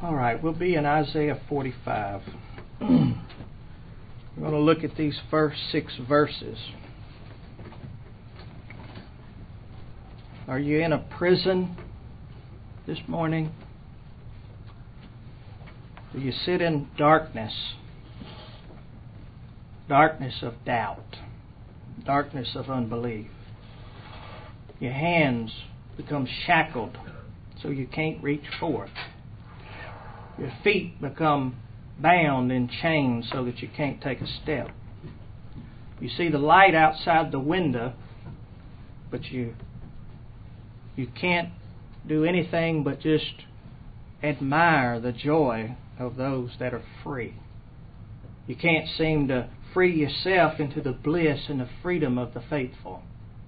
All right, we'll be in Isaiah 45. We're going to look at these first 6 verses. Are you in a prison this morning? Do you sit in darkness? Darkness of doubt. Darkness of unbelief. Your hands become shackled so you can't reach forth. Your feet become bound in chains so that you can't take a step. You see the light outside the window, but you can't do anything but just admire the joy of those that are free. You can't seem to free yourself into the bliss and the freedom of the faithful.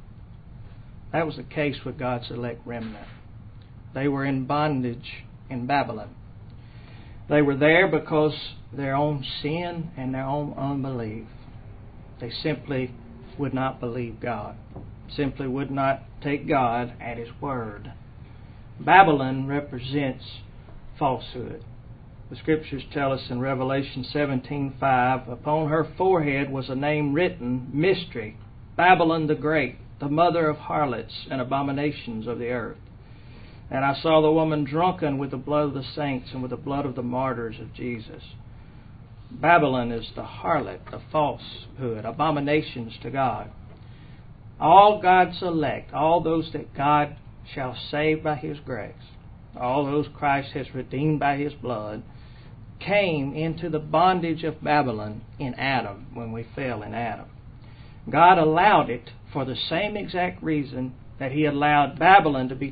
That was the case with God's elect remnant. They were in bondage in Babylon. They were there because of their own sin and their own unbelief. They simply would not believe God. Simply would not take God at His word. Babylon represents falsehood. The Scriptures tell us in Revelation 17:5, upon her forehead was a name written, Mystery, Babylon the Great, the mother of harlots and abominations of the earth. And I saw the woman drunken with the blood of the saints and with the blood of the martyrs of Jesus. Babylon is the harlot of falsehood, abominations to God. All God's elect, all those that God shall save by His grace, all those Christ has redeemed by His blood, came into the bondage of Babylon in Adam, when we fell in Adam. God allowed it for the same exact reason that He allowed Babylon to be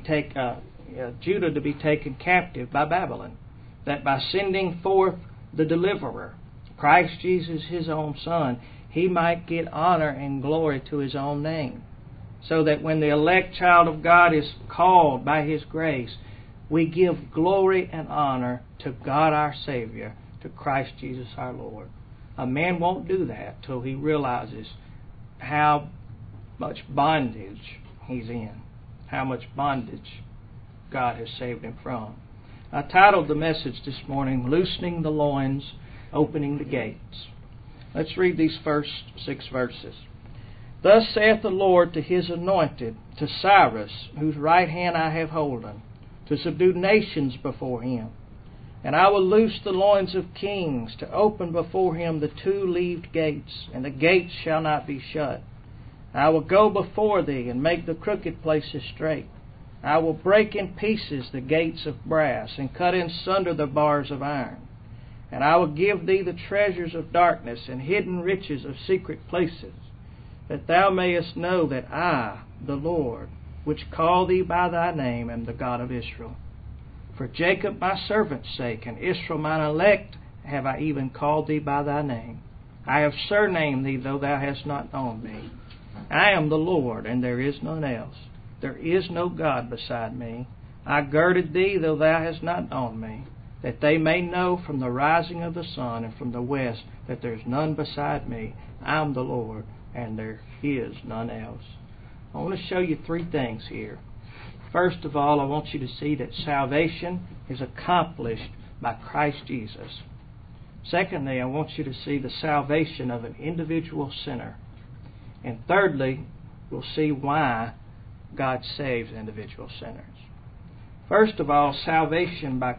Judah to be taken captive by Babylon. That by sending forth the deliverer, Christ Jesus, His own Son, He might get honor and glory to His own name. So that when the elect child of God is called by His grace, we give glory and honor to God our Savior, to Christ Jesus our Lord. A man won't do that till he realizes how much bondage he's in, how much bondage God has saved him from. I titled the message this morning, Loosening the Loins, Opening the Gates. Let's read these first 6 verses. Thus saith the Lord to His anointed, to Cyrus, whose right hand I have holden, to subdue nations before Him. And I will loose the loins of kings, to open before Him the 2-leaved gates, and the gates shall not be shut. I will go before thee, and make the crooked places straight. I will break in pieces the gates of brass, and cut in sunder the bars of iron. And I will give thee the treasures of darkness, and hidden riches of secret places, that thou mayest know that I, the Lord, which call thee by thy name, am the God of Israel. For Jacob my servant's sake, and Israel mine elect, have I even called thee by thy name. I have surnamed thee, though thou hast not known me. I am the Lord, and there is none else. There is no God beside me. I girded thee, though thou hast not known me, that they may know from the rising of the sun and from the west that there is none beside me. I am the Lord, and there is none else. I want to show you 3 things here. First of all, I want you to see that salvation is accomplished by Christ Jesus. Secondly, I want you to see the salvation of an individual sinner. And thirdly, we'll see why God saves individual sinners. First of all, salvation by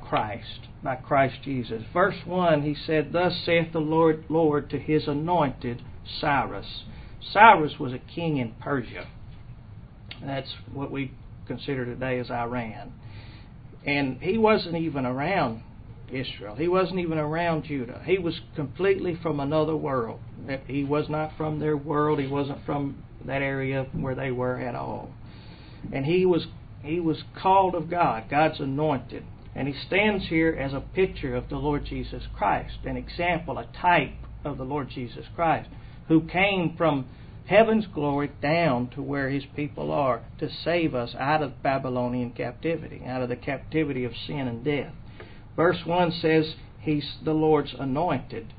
Christ Jesus. Verse 1, He said, Thus saith the Lord to His anointed Cyrus. Cyrus was a king in Persia. That's what we consider today as Iran. And he wasn't even around Israel. He wasn't even around Judah. He was completely from another world. He was not from their world. He wasn't from that area where they were at all. And he was called of God, God's anointed. And he stands here as a picture of the Lord Jesus Christ, an example, a type of the Lord Jesus Christ, who came from heaven's glory down to where His people are to save us out of Babylonian captivity, out of the captivity of sin and death. Verse 1 says He's the Lord's anointed.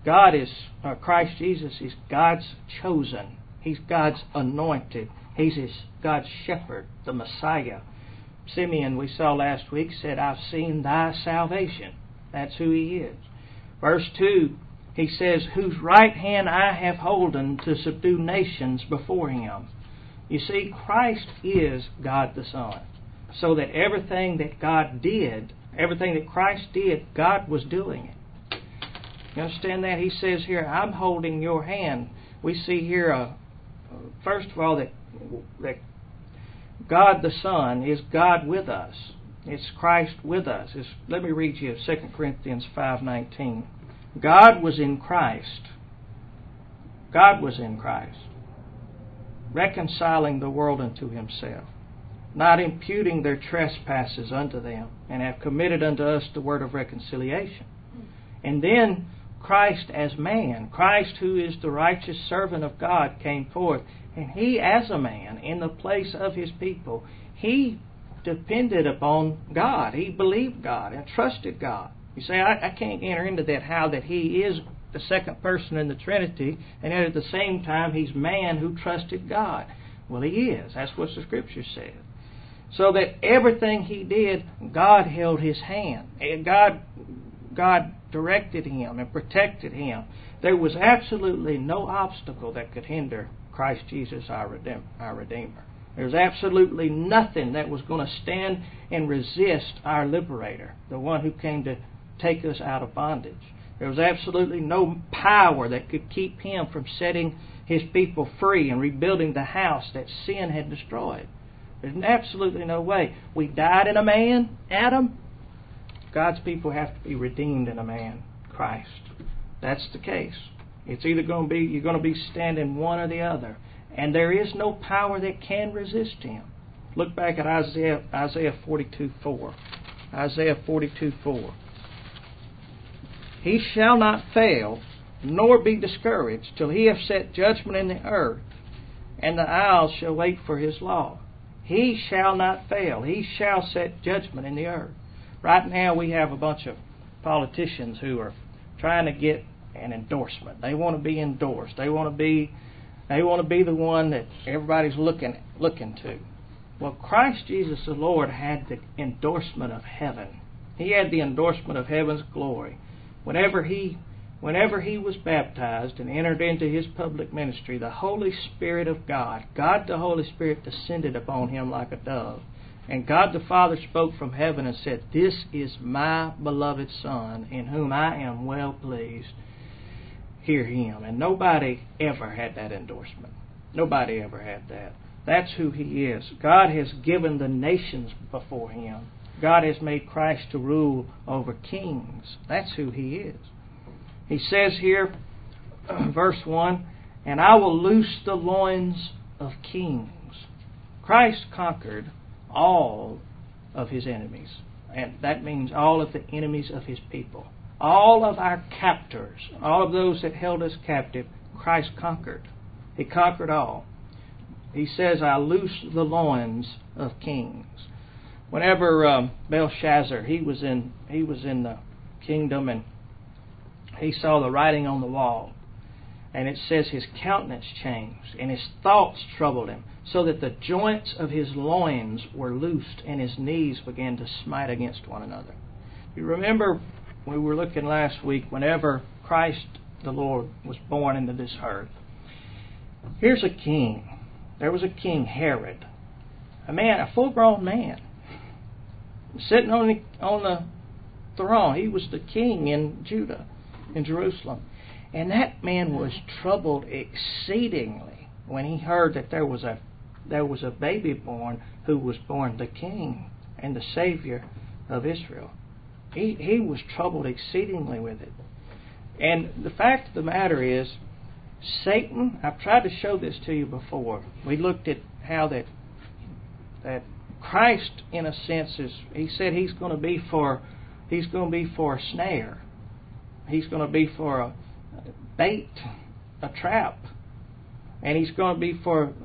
Christ Jesus is God's chosen. He's God's anointed. He's God's shepherd, the Messiah. Simeon we saw last week said, I've seen thy salvation. That's who he is. Verse 2, he says, whose right hand I have holden to subdue nations before him. You see, Christ is God the Son. So that everything that God did, everything that Christ did, God was doing it. You understand that? He says here, I'm holding your hand. We see here, first of all, that God the Son is God with us. It's Christ with us. Let me read you 2 Corinthians 5:19. God was in Christ. God was in Christ, reconciling the world unto himself, not imputing their trespasses unto them, and have committed unto us the word of reconciliation. And then Christ as man, Christ who is the righteous servant of God, came forth, and he as a man in the place of his people, he depended upon God. He believed God and trusted God. You say, I can't enter into that, how that he is the second person in the Trinity, and yet at the same time he's man who trusted God. Well, he is. That's what the Scripture says. So that everything he did, God held his hand. And God directed him and protected him. There was absolutely no obstacle that could hinder Christ Jesus, our Redeemer. There's absolutely nothing that was going to stand and resist our Liberator, the one who came to take us out of bondage. There was absolutely no power that could keep him from setting his people free and rebuilding the house that sin had destroyed. There's absolutely no way. We died in a man, Adam. God's people have to be redeemed in a man, Christ. That's the case. It's either going to be, you're going to be standing one or the other. And there is no power that can resist him. Look back at Isaiah 42:4. Isaiah 42:4. He shall not fail, nor be discouraged, till he have set judgment in the earth, and the isles shall wait for his law. He shall not fail. He shall set judgment in the earth. Right now we have a bunch of politicians who are trying to get an endorsement. They want to be endorsed. They want to be the one that everybody's looking to. Well, Christ Jesus the Lord had the endorsement of heaven. He had the endorsement of heaven's glory. Whenever he was baptized and entered into his public ministry, the Holy Spirit of God the Holy Spirit descended upon him like a dove. And God the Father spoke from heaven and said, "This is my beloved Son, in whom I am well pleased. Hear him." And nobody ever had that endorsement. Nobody ever had that. That's who he is. God has given the nations before him. God has made Christ to rule over kings. That's who he is. He says here, verse 1, "And I will loose the loins of kings." Christ conquered all of his enemies. And that means all of the enemies of his people. All of our captors, all of those that held us captive, Christ conquered. He conquered all. He says, "I loose the loins of kings." Whenever Belshazzar, he was in the kingdom, and he saw the writing on the wall, and it says his countenance changed, and his thoughts troubled him, so that the joints of his loins were loosed, and his knees began to smite against one another. You remember, we were looking last week, whenever Christ the Lord was born into this earth, here's a king. There was a king, Herod, a full-grown man, sitting on the throne. He was the king in Judah, in Jerusalem. And that man was troubled exceedingly when he heard that there was a baby born who was born the king and the Savior of Israel. He was troubled exceedingly with it. And the fact of the matter is, Satan, I've tried to show this to you before. We looked at how that Christ, in a sense, he said he's going to be for a snare. He's going to be for a bait, a trap, and he's going to be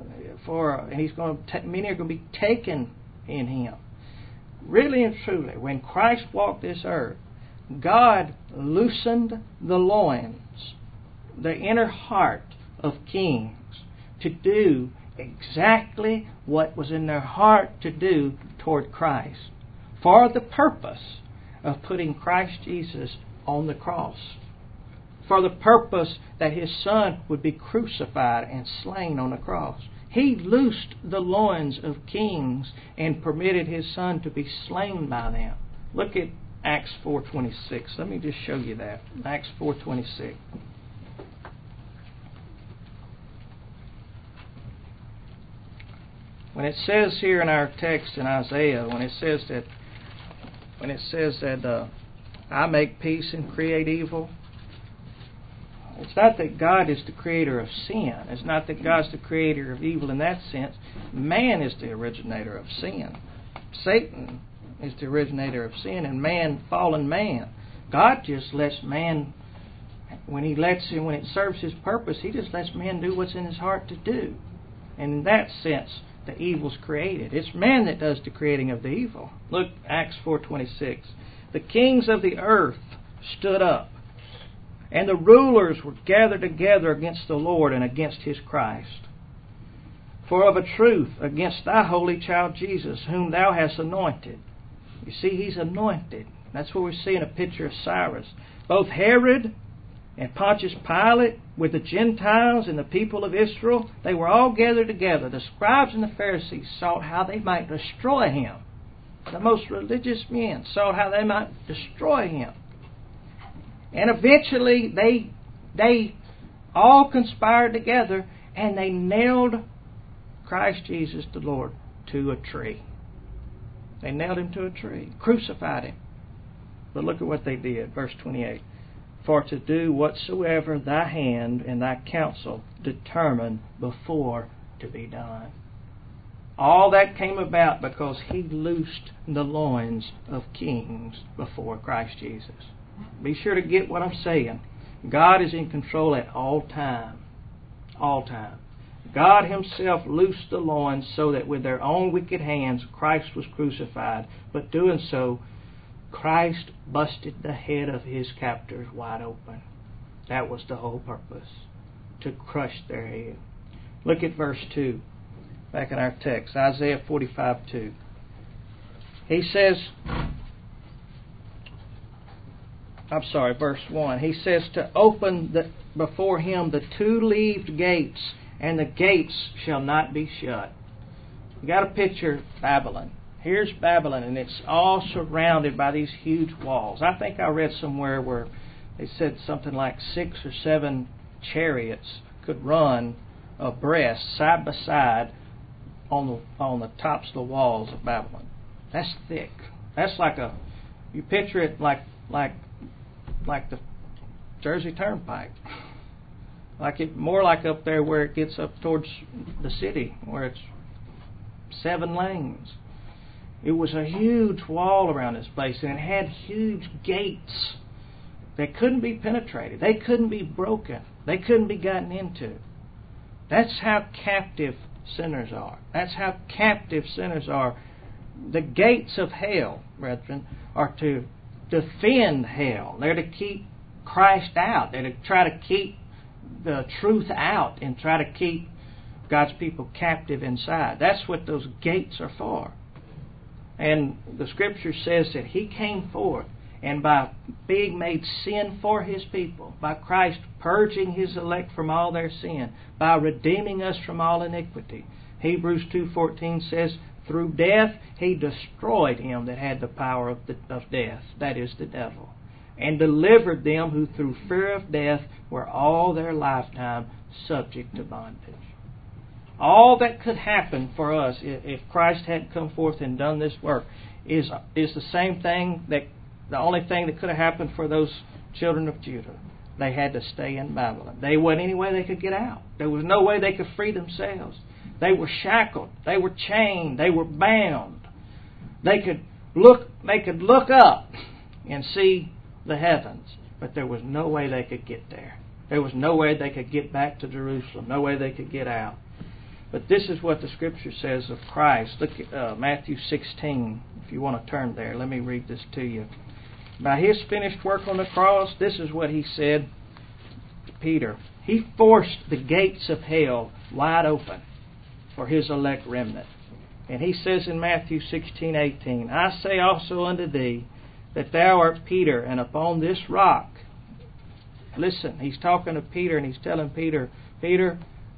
many are going to be taken in him. Really and truly, when Christ walked this earth, God loosened the loins, the inner heart of kings, to do exactly what was in their heart to do toward Christ, for the purpose of putting Christ Jesus on the cross, for the purpose that His Son would be crucified and slain on the cross. He loosed the loins of kings and permitted His Son to be slain by them. Look at Acts 4:26. Let me just show you that. Acts 4:26. When it says here in our text in Isaiah, when it says that I make peace and create evil, it's not that God is the creator of sin. It's not that God's the creator of evil in that sense. Man is the originator of sin. Satan is the originator of sin, and man, fallen man. God just lets man, when it serves His purpose, He just lets man do what's in his heart to do. And in that sense, the evil's created. It's man that does the creating of the evil. Look, Acts 4:26. The kings of the earth stood up, and the rulers were gathered together against the Lord and against His Christ. For of a truth, against thy holy child Jesus, whom thou hast anointed. You see, He's anointed. That's what we see in a picture of Cyrus. Both Herod and Pontius Pilate, with the Gentiles and the people of Israel, they were all gathered together. The scribes and the Pharisees sought how they might destroy Him. The most religious men sought how they might destroy Him. And eventually they all conspired together and they nailed Christ Jesus the Lord to a tree. They nailed Him to a tree, crucified Him. But look at what they did, verse 28. For to do whatsoever thy hand and thy counsel determined before to be done. All that came about because He loosed the loins of kings before Christ Jesus. Be sure to get what I'm saying. God is in control at all time. All time. God Himself loosed the loins so that with their own wicked hands Christ was crucified. But doing so, Christ busted the head of His captors wide open. That was the whole purpose, to crush their head. Look at verse 2, back in our text, Isaiah 45:2. He says, verse 1. He says to open before Him the two-leaved gates, and the gates shall not be shut. You got to picture Babylon. Here's Babylon, and it's all surrounded by these huge walls. I think I read somewhere where they said something like 6 or 7 chariots could run abreast, side by side, on the tops of the walls of Babylon. That's thick. That's you picture it like the Jersey Turnpike. More like up there where it gets up towards the city, where it's 7 lanes. It was a huge wall around this place, and it had huge gates that couldn't be penetrated. They couldn't be broken. They couldn't be gotten into. That's how captive sinners are. That's how captive sinners are. The gates of hell, brethren, are to defend hell. They're to keep Christ out. They're to try to keep the truth out and try to keep God's people captive inside. That's what those gates are for. And the Scripture says that He came forth, and by being made sin for His people, by Christ purging His elect from all their sin, by redeeming us from all iniquity. Hebrews 2:14 says, through death He destroyed him that had the power of death, that is, the devil, and delivered them who through fear of death were all their lifetime subject to bondage. All that could happen for us if Christ hadn't come forth and done this work is the same thing the only thing that could have happened for those children of Judah. They had to stay in Babylon. There wasn't any way they could get out. There was no way they could free themselves. They were shackled. They were chained. They were bound. They could look up and see the heavens, but there was no way they could get there. There was no way they could get back to Jerusalem. No way they could get out. But this is what the Scripture says of Christ. Look at Matthew 16, if you want to turn there. Let me read this to you. By His finished work on the cross, this is what He said to Peter. He forced the gates of hell wide open. for His elect remnant. And He says in Matthew 16:18, I say also unto thee, that thou art Peter, and upon this rock. Listen, He's talking to Peter, and He's telling Peter, Peter,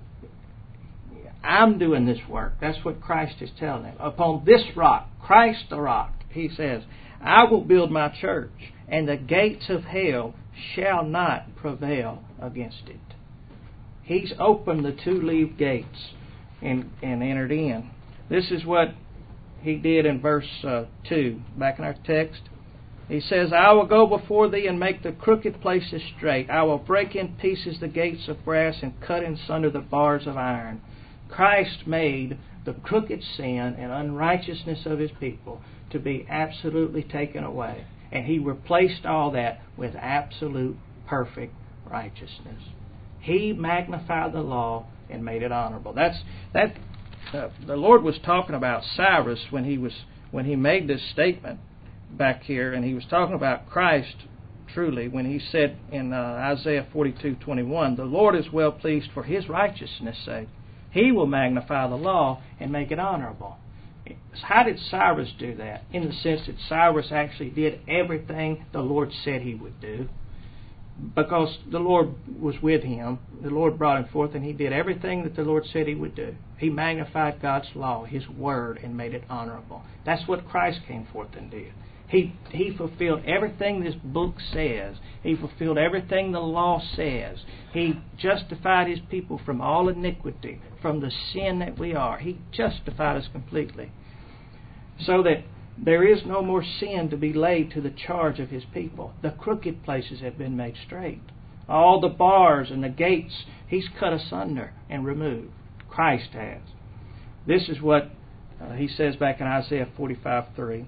I'm doing this work. That's what Christ is telling him. Upon this rock, Christ the rock, He says, I will build my church, and the gates of hell shall not prevail against it. He's opened the two-leaved gates and entered in. This is what He did in verse 2, back in our text. He says, I will go before thee and make the crooked places straight. I will break in pieces the gates of brass and cut in sunder the bars of iron. Christ made the crooked sin and unrighteousness of His people to be absolutely taken away. And He replaced all that with absolute, perfect righteousness. He magnified the law and made it honorable. The Lord was talking about Cyrus when He made this statement back here, and He was talking about Christ truly when He said in Isaiah 42:21, the Lord is well pleased for His righteousness' sake. He will magnify the law and make it honorable. How did Cyrus do that? In the sense that Cyrus actually did everything the Lord said he would do. Because the Lord was with him. The Lord brought him forth, and he did everything that the Lord said he would do. He magnified God's law, His word, and made it honorable. That's what Christ came forth and did. He fulfilled everything this book says. He fulfilled everything the law says. He justified His people from all iniquity, from the sin that we are. He justified us completely. So that there is no more sin to be laid to the charge of His people. The crooked places have been made straight. All the bars and the gates He's cut asunder and removed. Christ has. This is what He says back in Isaiah 45:3.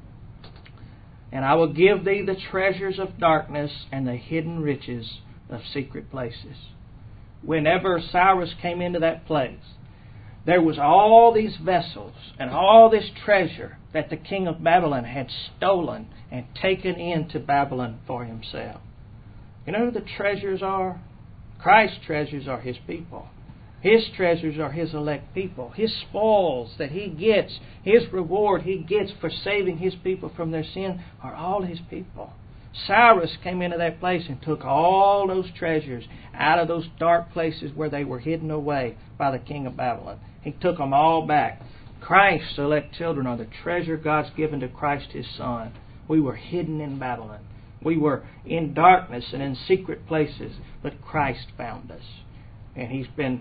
And I will give thee the treasures of darkness and the hidden riches of secret places. Whenever Cyrus came into that place, there was all these vessels and all this treasure that the king of Babylon had stolen and taken into Babylon for himself. You know who the treasures are? Christ's treasures are His people. His treasures are His elect people. His spoils that He gets, His reward He gets for saving His people from their sin are all His people. Cyrus came into that place and took all those treasures out of those dark places where they were hidden away by the king of Babylon. He took them all back. Christ's elect children are the treasure God's given to Christ His Son. We were hidden in Babylon. We were in darkness and in secret places, but Christ found us. And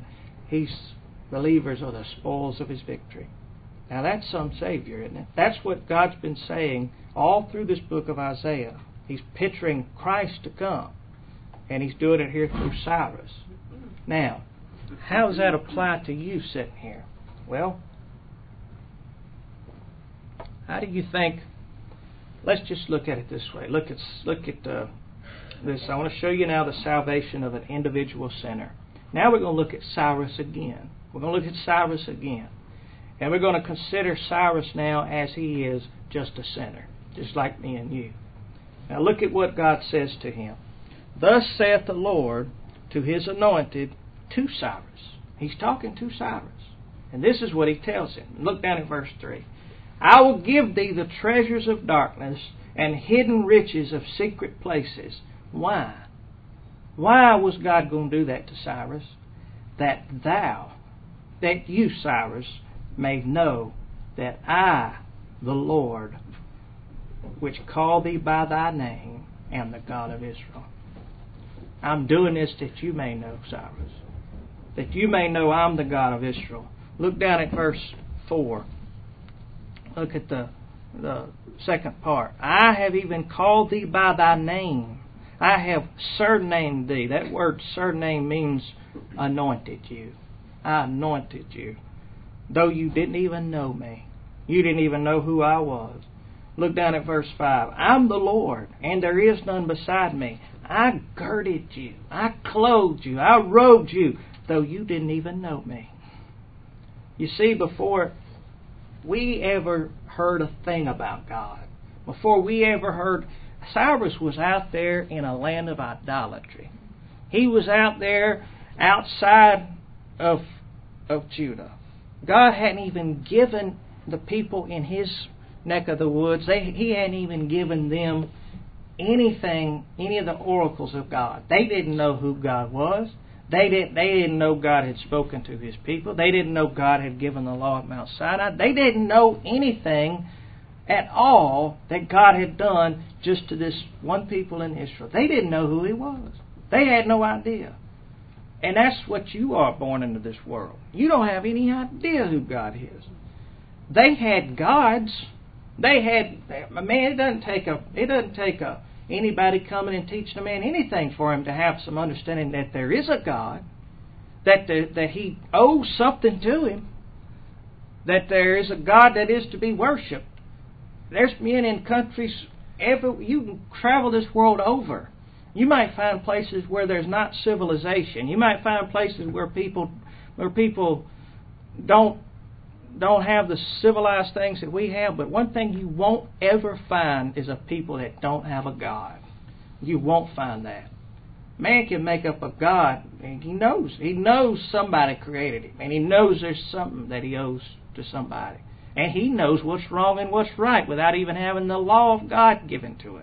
believers are the spoils of His victory. Now that's some Savior, isn't it? That's what God's been saying all through this book of Isaiah. He's picturing Christ to come. And He's doing it here through Cyrus. Now, how does that apply to you sitting here? Well, how do you think? Let's just look at it this way. Look at this. I want to show you now the salvation of an individual sinner. Now we're going to look at Cyrus again. We're going to look at Cyrus again. And we're going to consider Cyrus now as he is just a sinner, just like me and you. Now look at what God says to him. Thus saith the Lord to His anointed, to Cyrus. He's talking to Cyrus. And this is what He tells him. Look down at verse 3. I will give thee the treasures of darkness and hidden riches of secret places. Why? Why was God going to do that to Cyrus? That you, Cyrus, may know that I, the Lord, which call thee by thy name, am the God of Israel. I'm doing this that you may know, Cyrus. That you may know I'm the God of Israel. Look down at verse 4. Look at the second part. I have even called thee by thy name. I have surnamed thee. That word surname means anointed you. I anointed you. Though you didn't even know me. You didn't even know who I was. Look down at verse 5. I'm the Lord, and there is none beside me. I girded you. I clothed you. I robed you, though you didn't even know me. You see, before we ever heard a thing about God, before we ever heard, Cyrus was out there in a land of idolatry. He was out there outside of Judah. God hadn't even given the people in His neck of the woods, He hadn't even given them anything, any of the oracles of God. They didn't know who God was. They didn't know God had spoken to His people. They didn't know God had given the law at Mount Sinai. They didn't know anything at all that God had done just to this one people in Israel. They didn't know who He was. They had no idea. And that's what you are born into this world. You don't have any idea who God is. They had gods. They had, man, it doesn't take anybody coming and teaching a man anything for him to have some understanding that there is a God, that He owes something to Him, that there is a God that is to be worshipped. There's men in countries, you can travel this world over. You might find places where there's not civilization. You might find places where people don't have the civilized things that we have. But one thing you won't ever find is a people that don't have a God. You won't find that. Man can make up a God, and he knows somebody created him, and he knows there's something that he owes to somebody, and he knows what's wrong and what's right without even having the law of God given to it.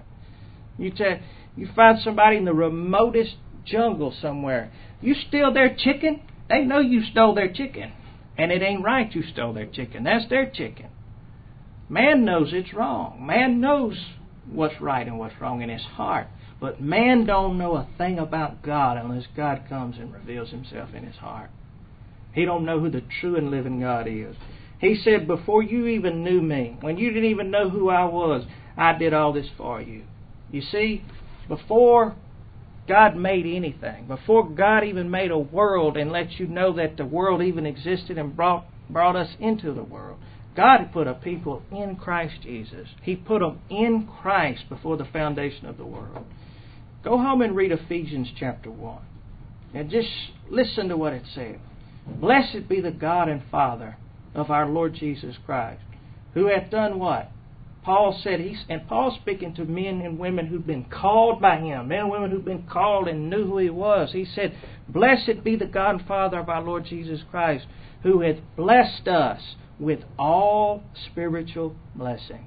You find somebody in the remotest jungle somewhere. You steal their chicken, they know you stole their chicken. And it ain't right you stole their chicken. That's their chicken. Man knows it's wrong. Man knows what's right and what's wrong in his heart. But man don't know a thing about God unless God comes and reveals Himself in his heart. He don't know who the true and living God is. He said, before you even knew me, when you didn't even know who I was, I did all this for you. You see, before God made anything, before God even made a world and let you know that the world even existed and brought us into the world, God had put a people in Christ Jesus. He put them in Christ before the foundation of the world. Go home and read Ephesians chapter 1. And just listen to what it says. Blessed be the God and Father of our Lord Jesus Christ, who hath done what? Paul said, and Paul's speaking to men and women who've been called by Him, men and women who've been called and knew who He was. He said, blessed be the God and Father of our Lord Jesus Christ, who hath blessed us with all spiritual blessings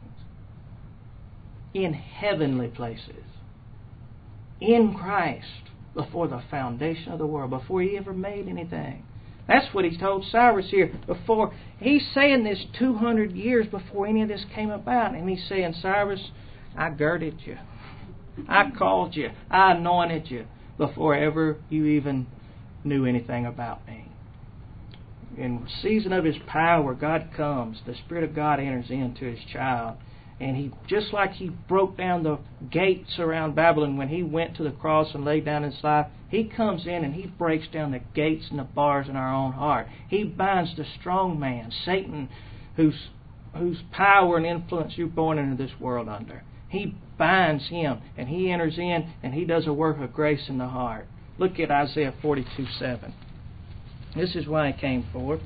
in heavenly places, in Christ, before the foundation of the world, before He ever made anything. That's what He told Cyrus here. Before he's saying this 200 years before any of this came about. And He's saying, Cyrus, I girded you. I called you. I anointed you before ever you even knew anything about me. In the season of His power, God comes. The Spirit of God enters into His child. And He, just like He broke down the gates around Babylon when He went to the cross and laid down His life, He comes in and He breaks down the gates and the bars in our own heart. He binds the strong man, Satan, whose power and influence you're born into this world under. He binds him, and He enters in, and He does a work of grace in the heart. Look at Isaiah 42:7. This is why He came forth.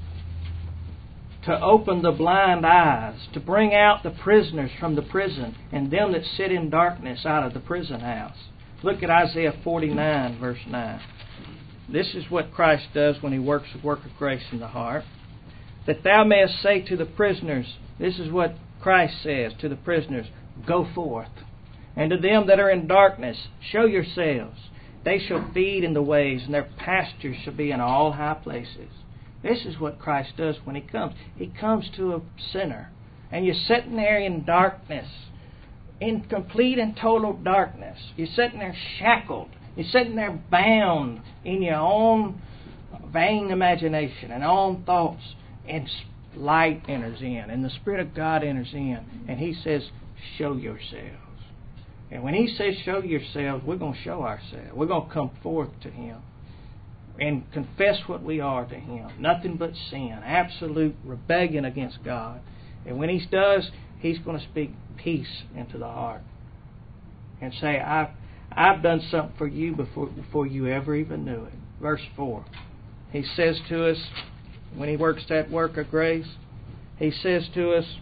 To open the blind eyes, to bring out the prisoners from the prison, and them that sit in darkness out of the prison house. Look at Isaiah 49, verse 9. This is what Christ does when He works the work of grace in the heart. That thou mayest say to the prisoners, this is what Christ says to the prisoners, go forth. And to them that are in darkness, show yourselves. They shall feed in the ways, and their pastures shall be in all high places. This is what Christ does when He comes. He comes to a sinner, and you're sitting there in darkness, in complete and total darkness. You're sitting there shackled. You're sitting there bound in your own vain imagination and own thoughts. And light enters in, and the Spirit of God enters in, and He says, show yourselves. And when He says show yourselves, we're going to show ourselves. We're going to come forth to Him and confess what we are to Him. Nothing but sin, absolute rebellion against God. And when He does, He's going to speak peace into the heart and say, I've done something for you before you ever even knew it. Verse 4. He says to us, when He works that work of grace, He says to us,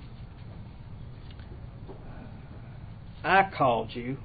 I called you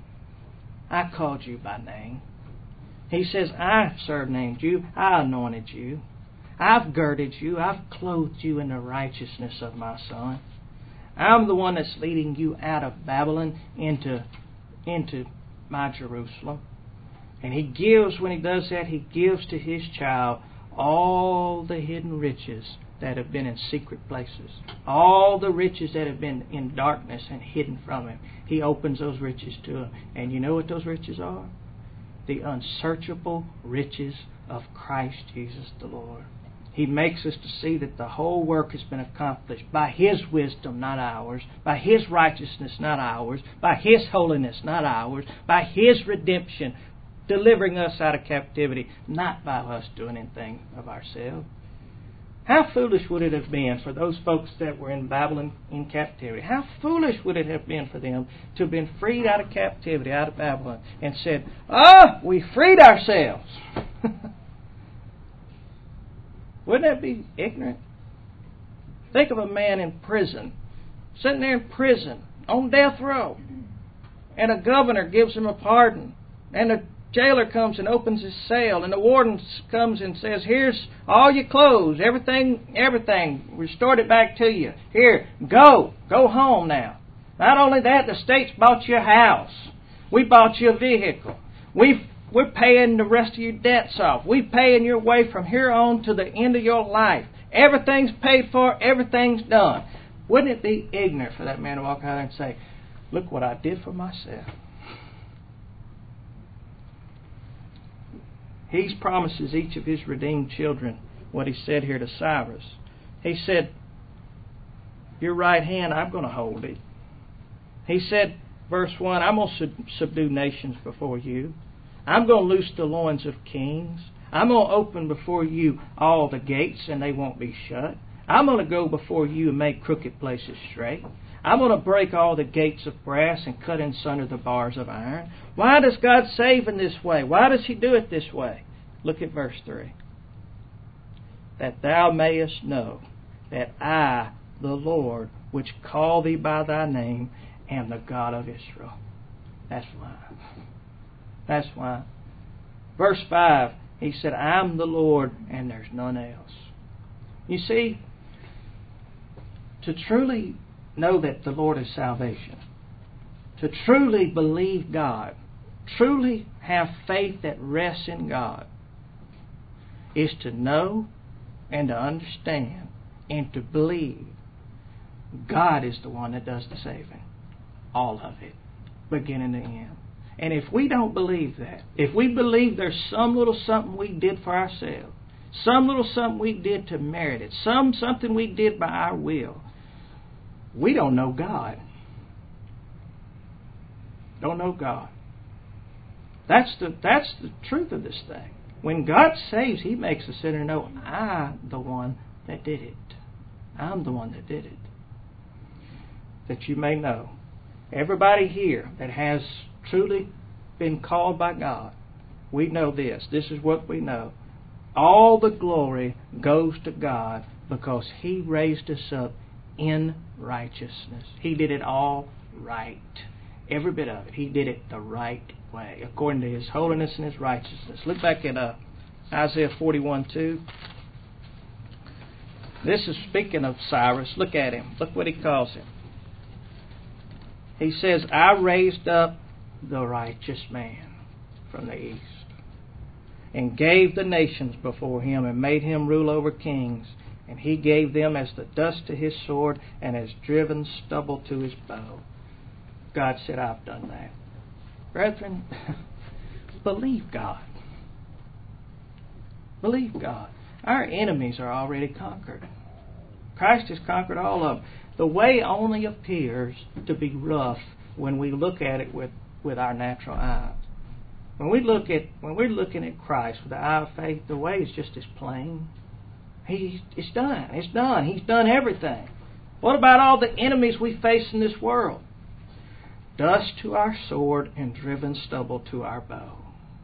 by name. He says, I surnamed you. I anointed you. I've girded you. I've clothed you in the righteousness of my Son. I'm the one that's leading you out of Babylon into my Jerusalem. And He gives, when He does that, He gives to His child all the hidden riches that have been in secret places. All the riches that have been in darkness and hidden from Him. He opens those riches to him. And you know what those riches are? The unsearchable riches of Christ Jesus the Lord. He makes us to see that the whole work has been accomplished by His wisdom, not ours, by His righteousness, not ours, by His holiness, not ours, by His redemption, delivering us out of captivity, not by us doing anything of ourselves. How foolish would it have been for those folks that were in Babylon in captivity? How foolish would it have been for them to have been freed out of captivity, out of Babylon, and said, we freed ourselves. Wouldn't that be ignorant? Think of a man in prison, sitting there in prison, on death row, and a governor gives him a pardon, and a jailer comes and opens his cell, and the warden comes and says, here's all your clothes, everything, restored it back to you. Here, go home now. Not only that, the state's bought you a house. We bought you a vehicle. We're paying the rest of your debts off. We're paying your way from here on to the end of your life. Everything's paid for, everything's done. Wouldn't it be ignorant for that man to walk out there and say, look what I did for myself? He promises each of His redeemed children what He said here to Cyrus. He said, your right hand, I'm going to hold it. He said, verse 1, I'm going to subdue nations before you. I'm going to loose the loins of kings. I'm going to open before you all the gates, and they won't be shut. I'm going to go before you and make crooked places straight. I'm going to break all the gates of brass and cut in sunder the bars of iron. Why does God save in this way? Why does He do it this way? Look at verse 3. That thou mayest know that I, the Lord, which call thee by thy name, am the God of Israel. That's why. That's why. Verse 5, He said, I'm the Lord and there's none else. You see, to truly know that the Lord is salvation, to truly believe God, truly have faith that rests in God, is to know and to understand and to believe God is the one that does the saving. All of it, beginning to end. And if we don't believe that, if we believe there's some little something we did for ourselves, some little something we did to merit it, something we did by our will, we don't know God. Don't know God. That's the truth of this thing. When God saves, He makes the sinner know, I'm the one that did it. I'm the one that did it. That you may know. Everybody here that has truly been called by God, we know this. This is what we know. All the glory goes to God because He raised us up in righteousness. He did it all right. Every bit of it. He did it the right way, according to His holiness and His righteousness. Look back at Isaiah 41:2. This is speaking of Cyrus. Look at him. Look what he calls him. He says, I raised up the righteous man from the east, and gave the nations before him, and made him rule over kings. And he gave them as the dust to his sword, and as driven stubble to his bow. God said, I've done that. Brethren, believe God. Believe God. Our enemies are already conquered. Christ has conquered all of them. The way only appears to be rough when we look at it with our natural eyes. When we're looking at Christ with the eye of faith, the way is just as plain. It's done. It's done. He's done everything. What about all the enemies we face in this world? Dust to our sword and driven stubble to our bow.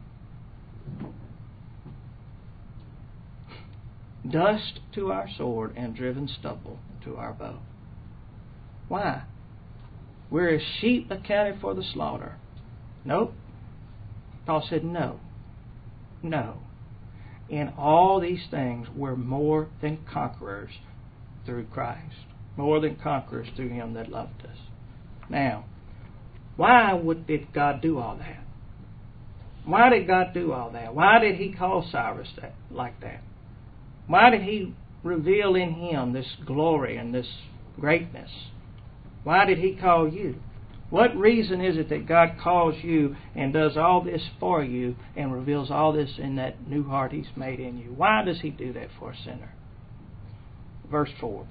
Dust to our sword and driven stubble to our bow. Why? We're as sheep accounted for the slaughter. Nope. Paul said no. No. In all these things, we're more than conquerors through Christ. More than conquerors through Him that loved us. Now, why did God do all that? Why did God do all that? Why did He call Cyrus like that? Why did He reveal in him this glory and this greatness? Why did He call you? What reason is it that God calls you and does all this for you and reveals all this in that new heart He's made in you? Why does He do that for a sinner? Verse 4.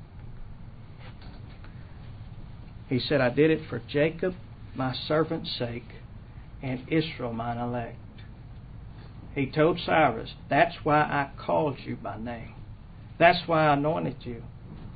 He said, I did it for Jacob, my servant's sake, and Israel, mine elect. He told Cyrus, that's why I called you by name. That's why I anointed you.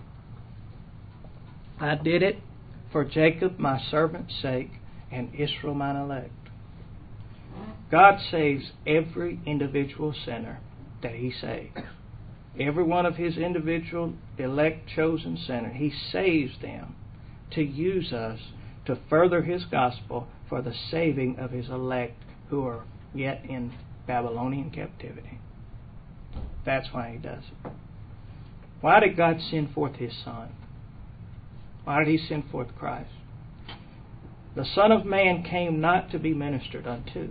I did it for Jacob, my servant's sake, and Israel, mine elect. God saves every individual sinner that He saves. Every one of His individual elect chosen sinners, He saves them to use us to further His gospel for the saving of His elect who are yet in Babylonian captivity. That's why He does it. Why did God send forth His Son? Why did He send forth Christ? The Son of Man came not to be ministered unto,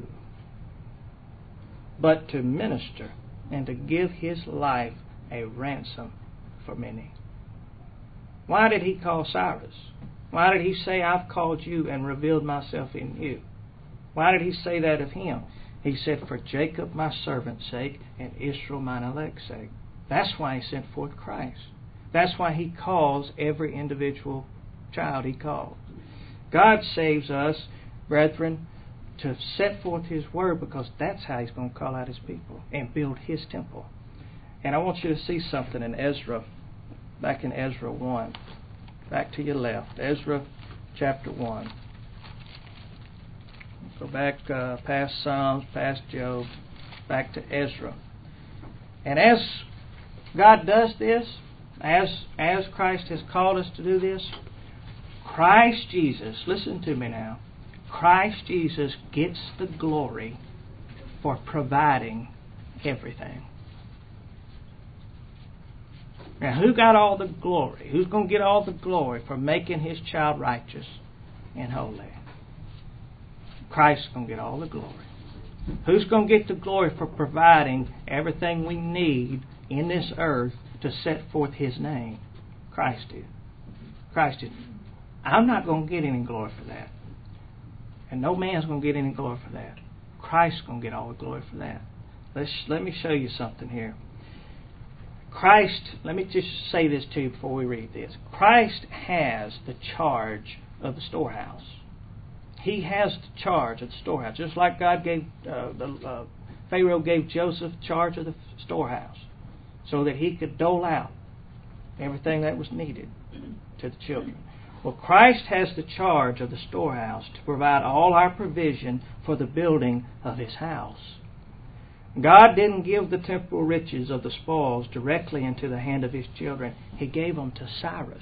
but to minister and to give His life a ransom for many. Why did He call Cyrus? Why did He say, I've called you and revealed myself in you? Why did He say that of him? He said, for Jacob my servant's sake and Israel mine elect's sake. That's why He sent forth Christ. That's why He calls every individual child He calls. God saves us, brethren, to set forth His Word, because that's how He's going to call out His people and build His temple. And I want you to see something in Ezra, back in Ezra 1. Back to your left, Ezra chapter 1. Go back past Psalms, past Job, back to Ezra. And as God does this, as Christ has called us to do this, Christ Jesus, listen to me now, Christ Jesus gets the glory for providing everything. Now, who got all the glory? Who's going to get all the glory for making His child righteous and holy? Christ's going to get all the glory. Who's going to get the glory for providing everything we need in this earth to set forth His name? Christ did. Christ did. I'm not going to get any glory for that. And no man's going to get any glory for that. Christ's going to get all the glory for that. Let me show you something here. Christ, let me just say this to you before we read this. Christ has the charge of the storehouse. He has the charge of the storehouse. Just like God gave, Pharaoh gave Joseph charge of the storehouse so that he could dole out everything that was needed to the children. Well, Christ has the charge of the storehouse to provide all our provision for the building of His house. God didn't give the temporal riches of the spoils directly into the hand of His children. He gave them to Cyrus.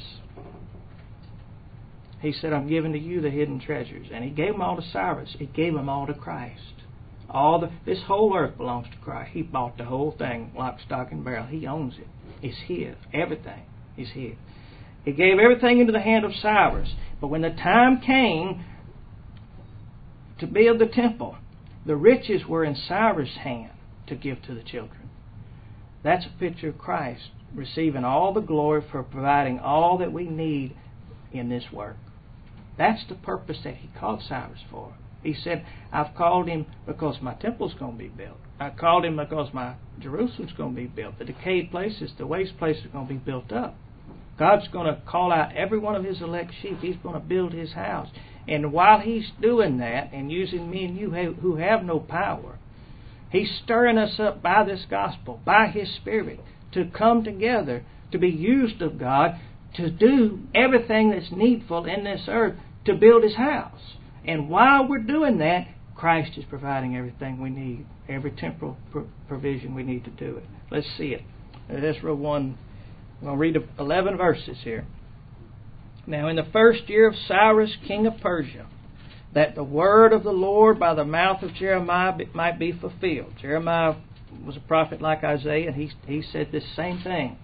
He said, I'm giving to you the hidden treasures. And He gave them all to Cyrus. He gave them all to Christ. This whole earth belongs to Christ. He bought the whole thing, lock, stock, and barrel. He owns it. It's His. Everything is His. He gave everything into the hand of Cyrus. But when the time came to build the temple, the riches were in Cyrus' hand to give to the children. That's a picture of Christ receiving all the glory for providing all that we need in this work. That's the purpose that He called Cyrus for. He said, I've called him because my temple's going to be built. I called him because my Jerusalem's going to be built. The decayed places, the waste places are going to be built up. God's going to call out every one of His elect sheep. He's going to build His house. And while He's doing that and using me and you who have no power, He's stirring us up by this gospel, by His Spirit, to come together, to be used of God, to do everything that's needful in this earth to build His house. And while we're doing that, Christ is providing everything we need, every temporal provision we need to do it. Let's see it. Ezra 1, we'll read 11 verses here. Now in the first year of Cyrus, king of Persia, that the word of the Lord by the mouth of Jeremiah might be fulfilled. Jeremiah was a prophet like Isaiah, and he said this same thing.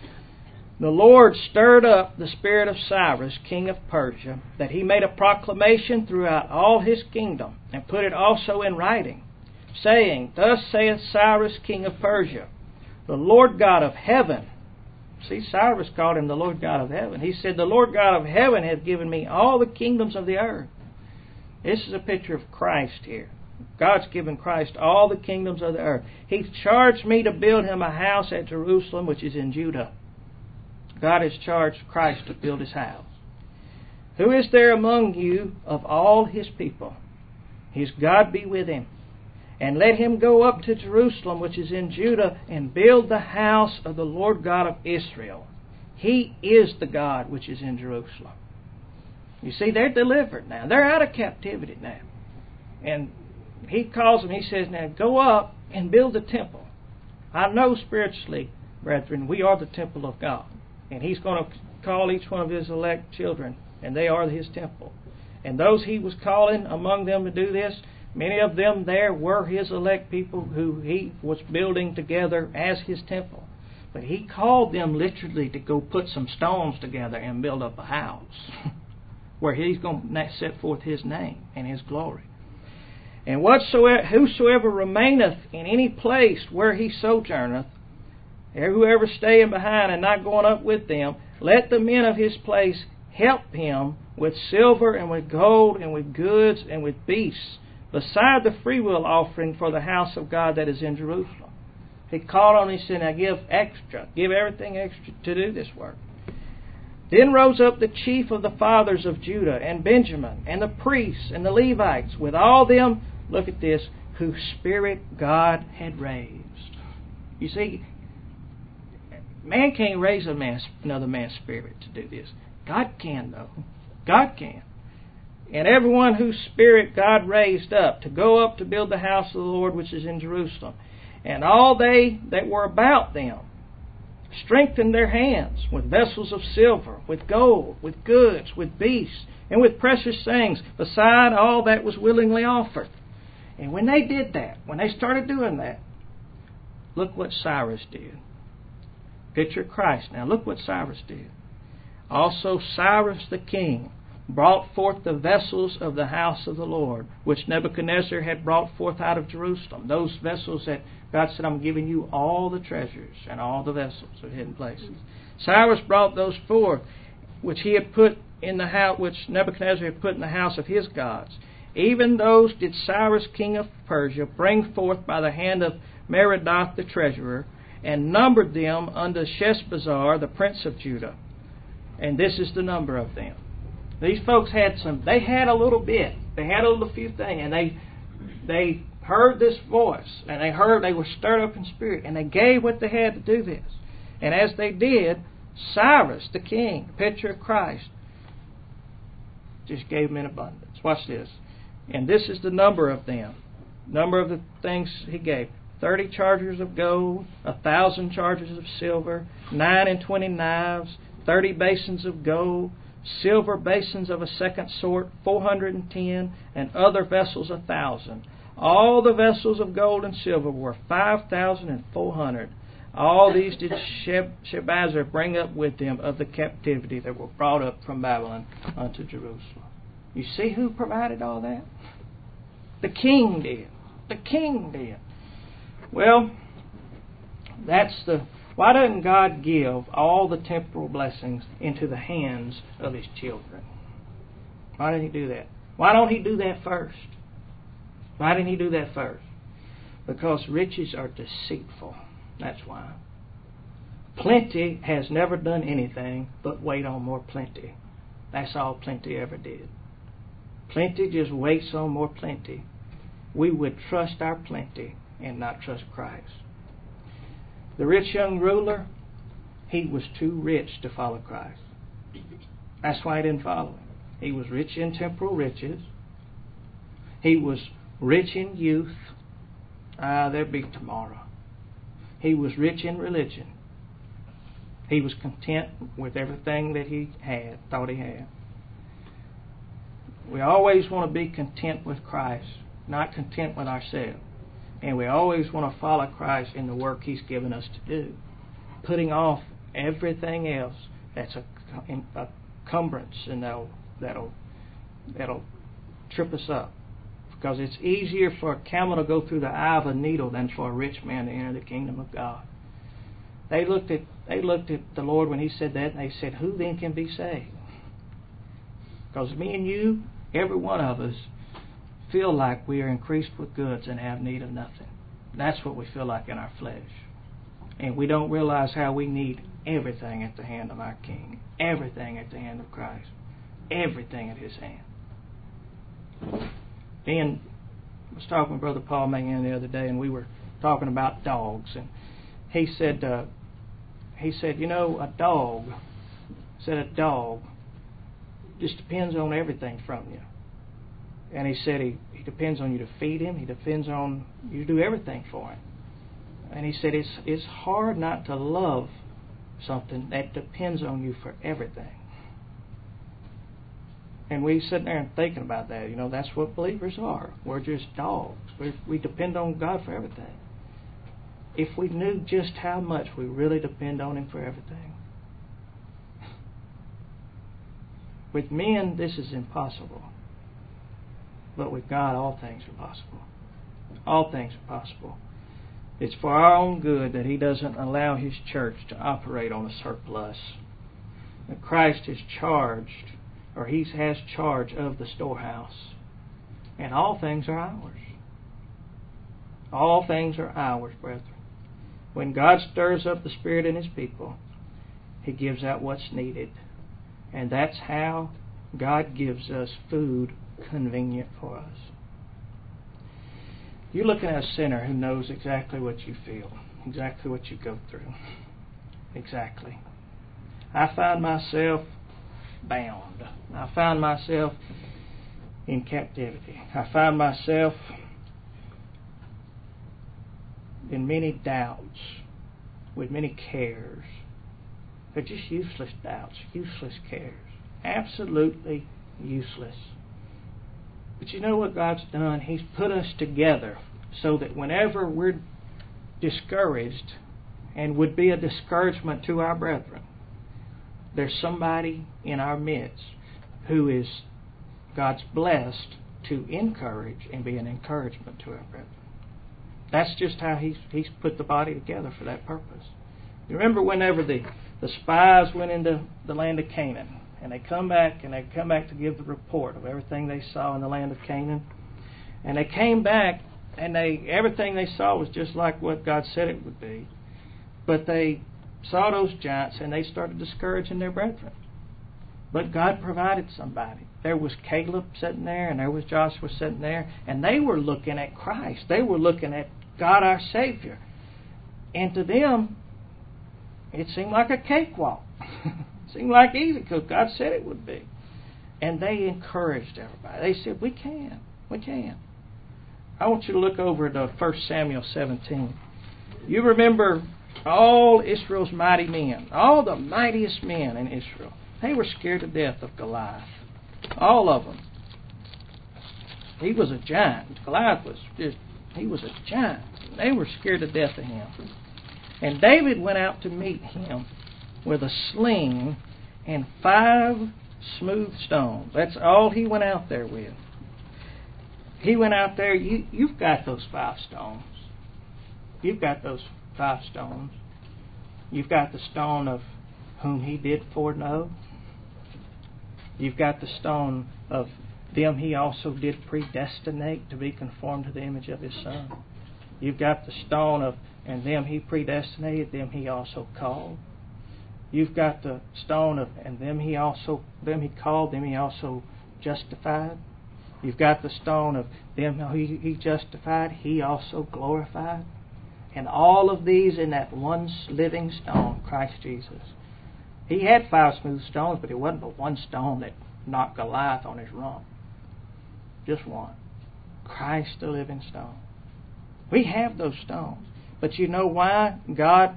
The Lord stirred up the spirit of Cyrus, king of Persia, that he made a proclamation throughout all his kingdom, and put it also in writing, saying, Thus saith Cyrus, king of Persia, the Lord God of heaven. See, Cyrus called him the Lord God of heaven. He said, the Lord God of heaven hath given me all the kingdoms of the earth. This is a picture of Christ here. God's given Christ all the kingdoms of the earth. He charged me to build him a house at Jerusalem, which is in Judah. God has charged Christ to build his house. Who is there among you of all his people? His God be with him. And let him go up to Jerusalem, which is in Judah, and build the house of the Lord God of Israel. He is the God which is in Jerusalem. You see, they're delivered now. They're out of captivity now. And he calls them, he says, now go up and build the temple. I know spiritually, brethren, we are the temple of God. And he's going to call each one of his elect children, and they are his temple. And those he was calling among them to do this, many of them there were his elect people who he was building together as his temple. But he called them literally to go put some stones together and build up a house where he's going to set forth his name and his glory. And whosoever remaineth in any place where he sojourneth, whoever staying behind and not going up with them, let the men of his place help him with silver and with gold and with goods and with beasts, beside the freewill offering for the house of God that is in Jerusalem. He called on him and said, now give everything extra to do this work. Then rose up the chief of the fathers of Judah and Benjamin, and the priests and the Levites, with all them, look at this, whose spirit God had raised. You see, man can't raise another man's spirit to do this. God can, though. God can. And everyone whose spirit God raised up to go up to build the house of the Lord which is in Jerusalem. And all they that were about them strengthened their hands with vessels of silver, with gold, with goods, with beasts, and with precious things, beside all that was willingly offered. And when they did that, when they started doing that, look what Cyrus did. Picture Christ now. Look what Cyrus did. Also Cyrus the king brought forth the vessels of the house of the Lord, which Nebuchadnezzar had brought forth out of Jerusalem. Those vessels that God said, I'm giving you all the treasures and all the vessels of hidden places. Cyrus brought those forth, which he had put in the house, which Nebuchadnezzar had put in the house of his gods. Even those did Cyrus king of Persia bring forth by the hand of Merodach the treasurer, and numbered them unto Sheshbazzar the prince of Judah. And this is the number of them. These folks had they had a little bit. They had a little few things, and they heard this voice, and they were stirred up in spirit, and they gave what they had to do this. And as they did, Cyrus the king, picture of Christ, just gave them in abundance. Watch this. And this is the number of them. Number of the things he gave. 30 chargers of gold, 1,000 chargers of silver, 29 knives, 30 basins of gold, silver basins of a second sort, 410, and other vessels 1,000. All the vessels of gold and silver were 5,400. All these did Sheshbazzar bring up with them of the captivity that were brought up from Babylon unto Jerusalem. You see who provided all that? The king did. The king did. Well, why doesn't God give all the temporal blessings into the hands of his children? Why didn't he do that? Why don't he do that first? Why didn't he do that first? Because riches are deceitful. That's why. Plenty has never done anything but wait on more plenty. That's all plenty ever did. Plenty just waits on more plenty. We would trust our plenty and not trust Christ. The rich young ruler, he was too rich to follow Christ. That's why he didn't follow him. He was rich in temporal riches. He was rich in youth. There'll be tomorrow. He was rich in religion. He was content with everything that he thought he had. We always want to be content with Christ, not content with ourselves. And we always want to follow Christ in the work He's given us to do, putting off everything else that's a cumbrance and that'll trip us up. Because it's easier for a camel to go through the eye of a needle than for a rich man to enter the kingdom of God. They looked at the Lord when He said that, and they said, "Who then can be saved?" Because me and you, every one of us, feel like we are increased with goods and have need of nothing. That's what we feel like in our flesh. And we don't realize how we need everything at the hand of our King, everything at the hand of Christ, everything at His hand. Then I was talking with Brother Paul Mahan the other day, and we were talking about dogs, and he said, you know, a dog just depends on everything from you. And he said he depends on you to feed him. He depends on you to do everything for him. And he said it's hard not to love something that depends on you for everything. And we sitting there and thinking about that. You know, that's what believers are. We're just dogs. We depend on God for everything. If we knew just how much we really depend on Him for everything. With men, this is impossible. But with God, all things are possible. All things are possible. It's for our own good that He doesn't allow His church to operate on a surplus. That Christ is charged, or He has charge of the storehouse. And all things are ours. All things are ours, brethren. When God stirs up the Spirit in His people, He gives out what's needed. And that's how God gives us food convenient for us. You're looking at a sinner who knows exactly what you feel, exactly what you go through. Exactly. I find myself bound. I find myself in captivity. I find myself in many doubts, with many cares. They're just useless doubts, useless cares. Absolutely useless. But you know what God's done? He's put us together so that whenever we're discouraged and would be a discouragement to our brethren, there's somebody in our midst who is God's blessed to encourage and be an encouragement to our brethren. That's just how He's put the body together for that purpose. You remember whenever the spies went into the land of Canaan, and they come back to give the report of everything they saw in the land of Canaan. And they came back, and everything they saw was just like what God said it would be. But they saw those giants, and they started discouraging their brethren. But God provided somebody. There was Caleb sitting there, and there was Joshua sitting there, and they were looking at Christ. They were looking at God our Savior. And to them, it seemed like a cakewalk. It seemed like easy because God said it would be. And they encouraged everybody. They said, we can. I want you to look over to 1 Samuel 17. You remember all Israel's mighty men, all the mightiest men in Israel. They were scared to death of Goliath. All of them. He was a giant. Goliath he was a giant. They were scared to death of him. And David went out to meet him with a sling and 5 smooth stones. That's all he went out there with. He went out there. You've got those 5 stones. You've got those 5 stones. You've got the stone of whom He did foreknow. You've got the stone of them He also did predestinate to be conformed to the image of His Son. You've got the stone of, and them He predestinated, them He also called. You've got the stone of, and them He called, them He also justified. You've got the stone of them He justified, He also glorified. And all of these in that one living stone, Christ Jesus. He had 5 smooth stones, but it wasn't but one stone that knocked Goliath on his rump. Just one. Christ the living stone. We have those stones. But you know why God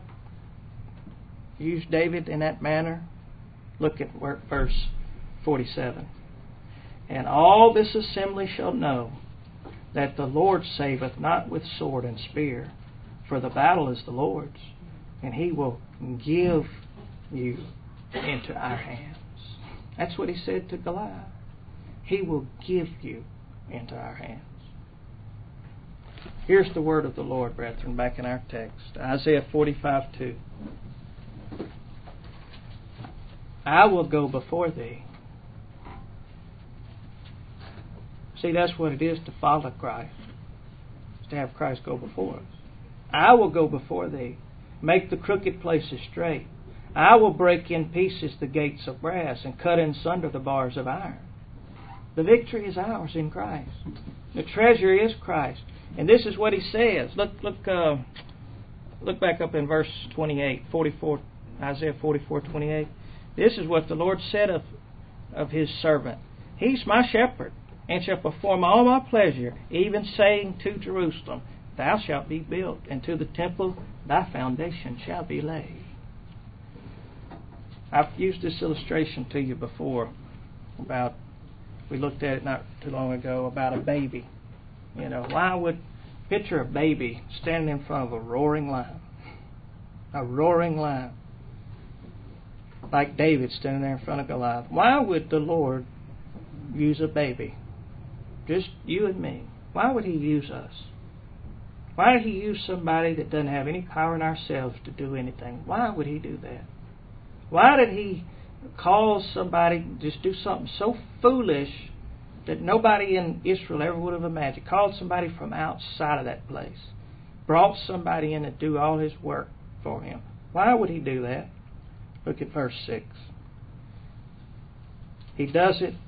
used David in that manner? Look at verse 47. And all this assembly shall know that the Lord saveth not with sword and spear, for the battle is the Lord's, and He will give you into our hands. That's what He said to Goliath. He will give you into our hands. Here's the word of the Lord, brethren, back in our text. Isaiah 45:2. I will go before thee. See, that's what it is to follow Christ. It's to have Christ go before us. I will go before thee. Make the crooked places straight. I will break in pieces the gates of brass and cut in sunder the bars of iron. The victory is ours in Christ. The treasure is Christ. And this is what He says. Look back up in verse 28, 44, Isaiah 44:28. This is what the Lord said of His servant. He's my shepherd, and shall perform all my pleasure, even saying to Jerusalem, Thou shalt be built, and to the temple thy foundation shall be laid. I've used this illustration to you before about, we looked at it not too long ago, about a baby. You know, why would picture a baby standing in front of a roaring lion? A roaring lion. Like David standing there in front of Goliath. Why would the Lord use a baby? Just you and me. Why would He use us? Why did He use somebody that doesn't have any power in ourselves to do anything? Why would He do that? Why did He cause somebody to just do something so foolish that nobody in Israel ever would have imagined? Called somebody from outside of that place. Brought somebody in to do all His work for Him. Why would He do that? Look at verse 6. He does it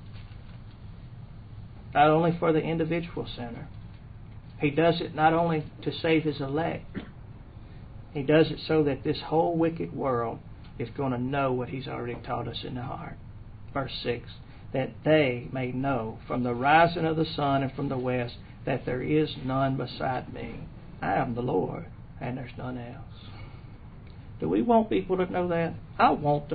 not only for the individual sinner. He does it not only to save His elect. He does it so that this whole wicked world is going to know what He's already taught us in the heart. Verse 6. That they may know from the rising of the sun and from the west that there is none beside me. I am the Lord, and there's none else. Do we want people to know that? I want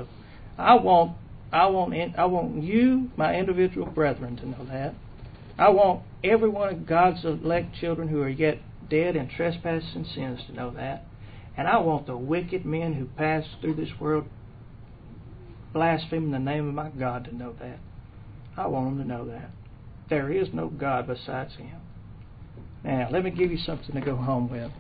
you, my individual brethren, to know that. I want every one of God's elect children who are yet dead in trespasses and sins to know that. And I want the wicked men who pass through this world blaspheming the name of my God to know that. I want them to know that. There is no God besides Him. Now, let me give you something to go home with.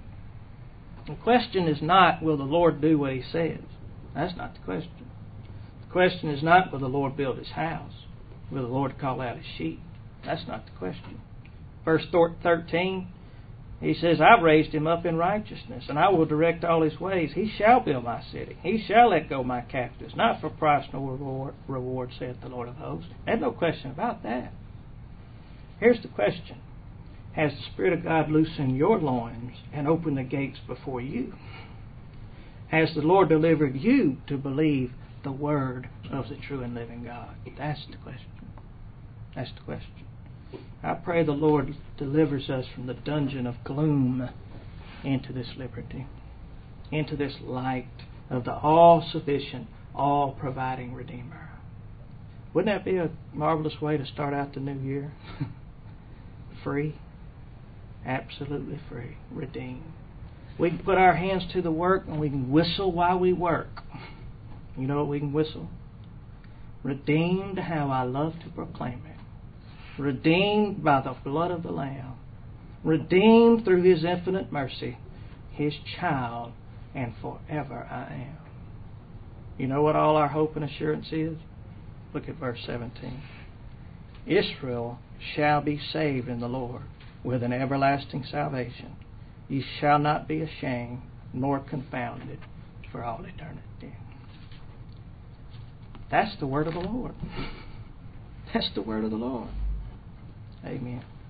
The question is not, will the Lord do what He says? That's not the question. The question is not, will the Lord build His house? Will the Lord call out His sheep? That's not the question. Verse 13, He says, I've raised him up in righteousness, and I will direct all his ways. He shall build my city. He shall let go my captives, not for price nor reward, saith the Lord of hosts. There's no question about that. Here's the question. Has the Spirit of God loosened your loins and opened the gates before you? Has the Lord delivered you to believe the word of the true and living God? That's the question. That's the question. I pray the Lord delivers us from the dungeon of gloom into this liberty, into this light of the all-sufficient, all-providing Redeemer. Wouldn't that be a marvelous way to start out the new year? Free. Absolutely free. Redeemed. We can put our hands to the work and we can whistle while we work. You know what we can whistle? Redeemed, how I love to proclaim it. Redeemed by the blood of the Lamb. Redeemed through His infinite mercy. His child, and forever I am. You know what all our hope and assurance is? Look at verse 17. Israel shall be saved in the Lord with an everlasting salvation. Ye shall not be ashamed nor confounded for all eternity. That's the word of the Lord. That's the word of the Lord. Amen.